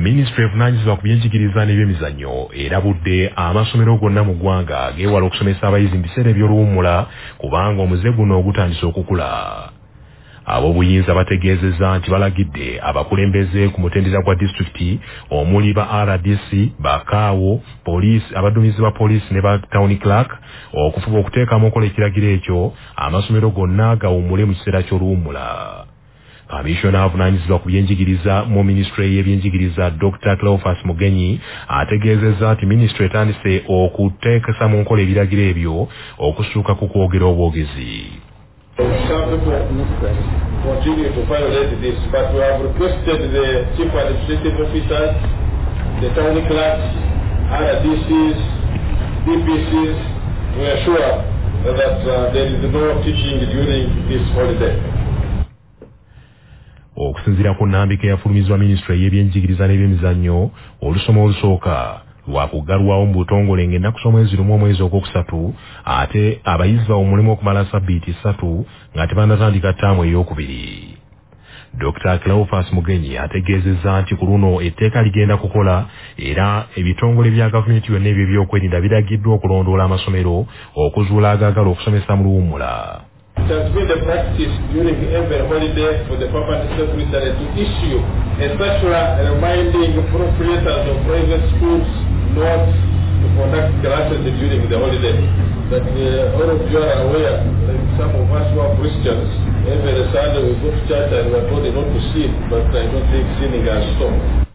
Ministry evunanyizibwa ku byenjigiriza n'ebyemizannyo erabudde amasomero gonna mu ggwanga geewala okusomesa abayizi mu biseera eby'oluwummula kubanga omuze guno ogutandise okukula. Ab'obuyinza bategeezezza nti balagidde abakulembeze ku mutendera gwa disitulikiti omuli ba RDC, bakaawo, poliisi, abaduumizi ba poliisi ne ba town clerk okufuba okuteekamu okola ekiragiro ekyo amasomero gonna gawummule mu kiseera ky'oluwummula. Kamisiyona avunaanyizibwa ku byenjigiriza mu minisitule y'ebyenjigiriza Dr. Cleophas Mugenyi ategeezezza nti minisitule etandise okuteekesa mu nkola ebiragiro ebyo okusuuka ku kwogera obwogezi. Some people continue to violate this, but we have requested the chief administrative officers, the town clerks, RDCs, DPCs to ensure that there is no teaching during this holiday. Okusinziira ku nnambika eyafulumizibwa minisitule y'ebyenjigiriza n'ebyemizannyo olusoma olusooka lwakuggalwawo mu butongole ng'ennaku z'omwezi lumu omwezi ogwokusatu ate abayizi bawummulemu okumala sabbiiti 3 nga tebannatandika ttaamu ey'okubiri. Dr. Cleophas Mugenyi ategeezezza nti ku luno etteeka ligenda kukola era ebitongole bya gavumenti byonna ebyo ebyokwerinda biragiddwa okulondoola amasomero okuzuula agaagala okusomesa mu luwummula. It has been the practice during every holiday for the permanent secretary to issue a circular reminding proprietors of private schools not to conduct classes during the holiday. But all of you are aware that some of us who are Christians, every Sunday we go to church and we are told not to sin, but I don't think sinning has stopped.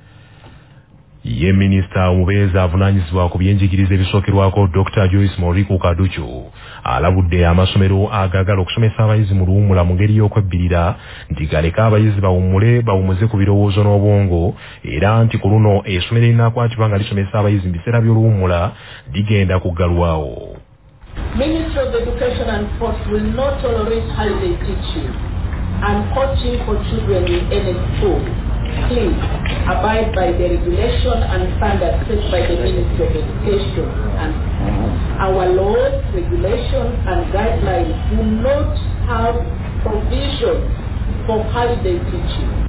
Ye Minisita omubeezi avunaanyizibwa ku byenjigiriza ebisookerwako Dr. Joyce Moriku Kaduchu alabudde amasomero agaagala okusomesa abayizi mu luwummula mu ngeri y'okwebbirira nti galeka abayizi bawummuze ku birowoozo n'obwongo era nti ku luno essomero erinaakwatibwa nga lisomesa abayizi mu biseera by'oluwummula ligenda kuggalwawo. Ministry of Education and Sports will not tolerate holiday teaching and coaching for children in any school. Please abide by the regulation and standards set by the Ministry of Education, and our laws, regulations and guidelines do not have provision for holiday teaching.